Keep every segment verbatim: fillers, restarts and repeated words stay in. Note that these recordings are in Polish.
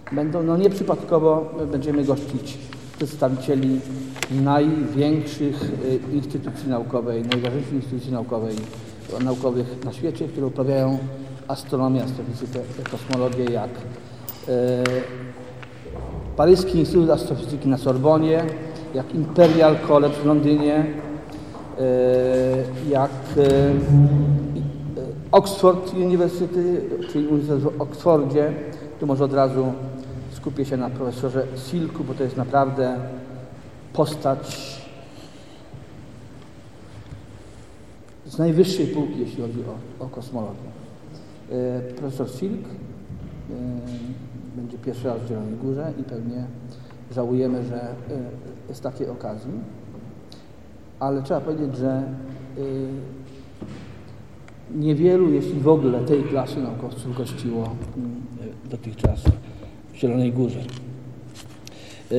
będą, no nieprzypadkowo będziemy gościć przedstawicieli największych instytucji naukowej, najważniejszych instytucji naukowej, naukowych na świecie, które uprawiają astronomię, astrofizykę, kosmologię, jak e, Paryski Instytut Astrofizyki na Sorbonie, jak Imperial College w Londynie, e, jak e, Oxford University, czyli Uniwersytet w Oksfordzie. Tu może od razu skupię się na profesorze Silku, bo to jest naprawdę postać z najwyższej półki, jeśli chodzi o, o kosmologię. E, profesor Silk e, będzie pierwszy raz w Zielonej Górze i pewnie żałujemy, że e, jest takiej okazji, ale trzeba powiedzieć, że e, niewielu, jeśli w ogóle, tej klasy naukowców gościło e, dotychczas w Zielonej Górze. E,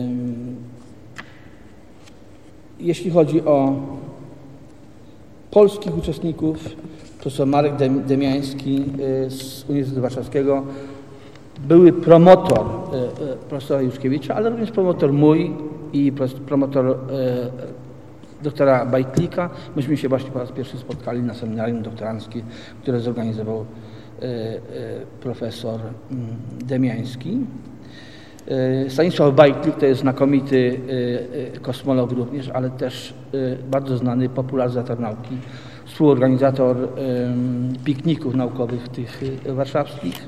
jeśli chodzi o polskich uczestników, profesor Marek Demiański z Uniwersytetu Warszawskiego, były promotor profesora Juszkiewicza, ale również promotor mój i promotor doktora Bajtlika. Myśmy się właśnie po raz pierwszy spotkali na seminarium doktoranckim, które zorganizował profesor Demiański. Stanisław Bajtlik to jest znakomity kosmolog również, ale też bardzo znany popularyzator nauki, współorganizator pikników naukowych tych warszawskich.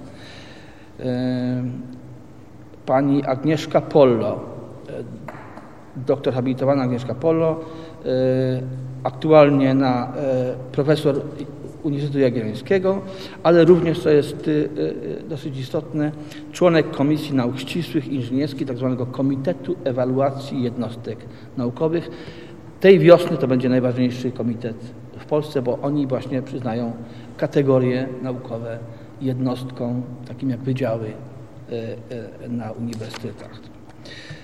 Pani Agnieszka Pollo, doktor habilitowana Agnieszka Pollo, aktualnie na profesor Uniwersytetu Jagiellońskiego, ale również, co jest dosyć istotne, członek Komisji Nauk Ścisłych i Inżynierskich, tak zwanego Komitetu Ewaluacji Jednostek Naukowych. Tej wiosny to będzie najważniejszy komitet w Polsce, bo oni właśnie przyznają kategorie naukowe jednostkom, takim jak wydziały na uniwersytetach.